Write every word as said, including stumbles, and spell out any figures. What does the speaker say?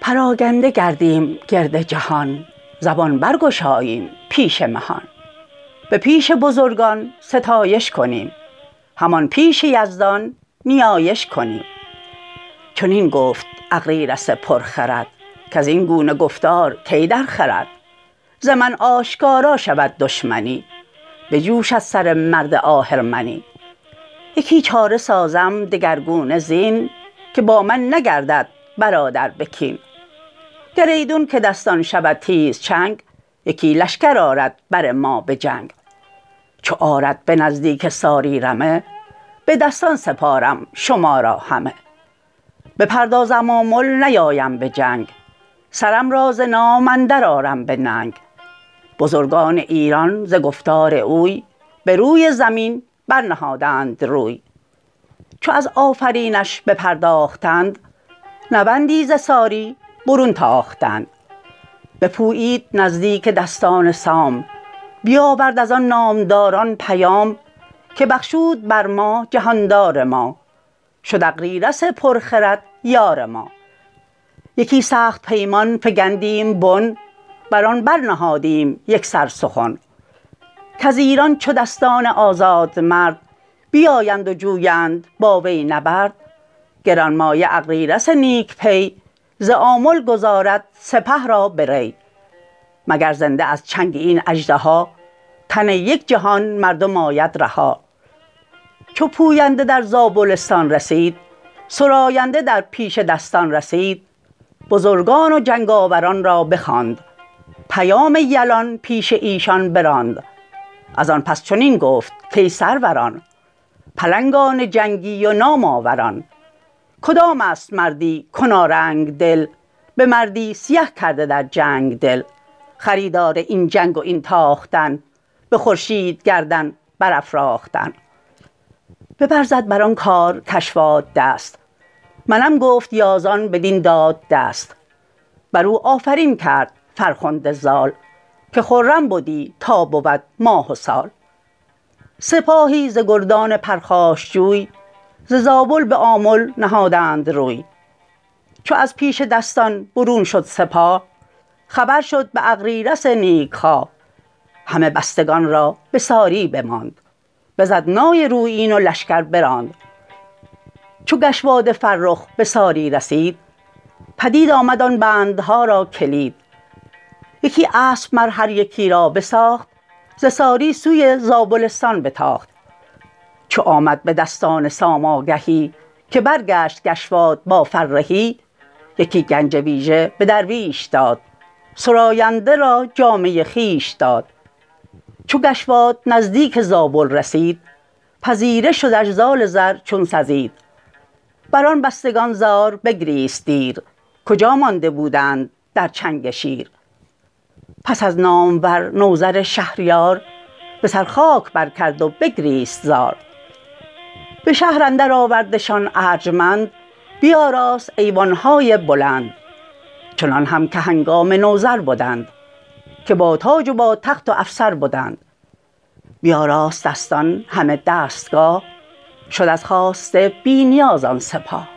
پراگنده گردیم گرد جهان، زبان برگشاییم پیش مهان. به پیش بزرگان ستایش کنیم، همان پیش یزدان نیایش کنیم. چنین گفت اغریرث پرخرد، کز این گونه گفتار کی در خورد. ز من آشکارا شود دشمنی، بجوشد سر مرد آهرمنی. یکی چاره سازم دگرگونه زین، که با من نگردد برادر به کین. گر ایدون که دستان شود تیزچنگ، یکی لشکر آرد بر ما به جنگ. چو آرد به نزدیک ساری رمه، به دستان سپارم شما را همه. بپردازم آمل نیایم به جنگ، سرم را ز نام اندر آرم به ننگ. بزرگان ایران ز گفتار اوی، به روی زمین برنهادند روی. چو از آفرینش بپرداختند، نوندی ز ساری برون تاختند. بپویید نزدیک دستان سام، بیاورد از آن نامداران پیام. که بخشود بر ما جهاندار ما، شد اغریرث پرخرد یار ما. یکی سخت پیمان فگندیم بن، بر آن برنهادیم یکسر سخن. کز ایران چو دستان آزاد مرد، بیایند و جویند با وی نبرد. گرانمایه اغریرث نیک پی، ز آمل گذارد سپه را به ری. مگر زنده از چنگ این اژدها، تن یک جهان مردم آید رها. چو پوینده در زابلستان رسید، سراینده در پیش دستان رسید. بزرگان و جنگاوران را بخواند، پیام یلان پیش ایشان براند. از آن پس چنین گفت کای سروران، پلنگان جنگی و نام آوران. کدام است مردی کنارنگ دل، به مردی سیه کرده در جنگ دل. خریدار این جنگ و این تاختن، به خورشید گردن برافراختن. به بر زد بر آن کار کشواد دست، منم گفت یازان بدین داد دست. بر او آفرین کرد فرخنده زال، که خرم بدی تا بود ماه و سال. سپاهی ز گردان پرخاشجوی، ز زابل به آمل نهادند روی. چو از پیش دستان برون شد سپاه، خبر شد به اغریرث نیک خواه. همه بستگان را به ساری بماند، بزد نای رویین و لشکر براند. چو گشواد فرخ به ساری رسید، پدید آمد آن بندها را کلید. یکی اسپ مر هر یکی را بساخت، ز ساری سوی زابلستان بتاخت. چو آمد به دستان سام آگهی، که برگشت گشواد با فرهی. یکی گنج ویژه به درویش داد، سراینده را جامه خویش داد. چو گشواد نزدیک زابل رسید، پذیره شدش زال زر چون سزید. بر آن بستگان زار بگریست دیر، کجا مانده بودند در چنگ شیر. پس از نامور نوذر شهریار، به سر خاک بر کرد و بگریست زار. به شهر اندر آوردشان ارجمند، بیاراست ایوان های بلند. چنان هم که هنگام نوذر بدند، که با تاج و با تخت و افسر بدند. بیاراست دستان همه دستگاه، شد از خواسته بی نیاز آن سپاه.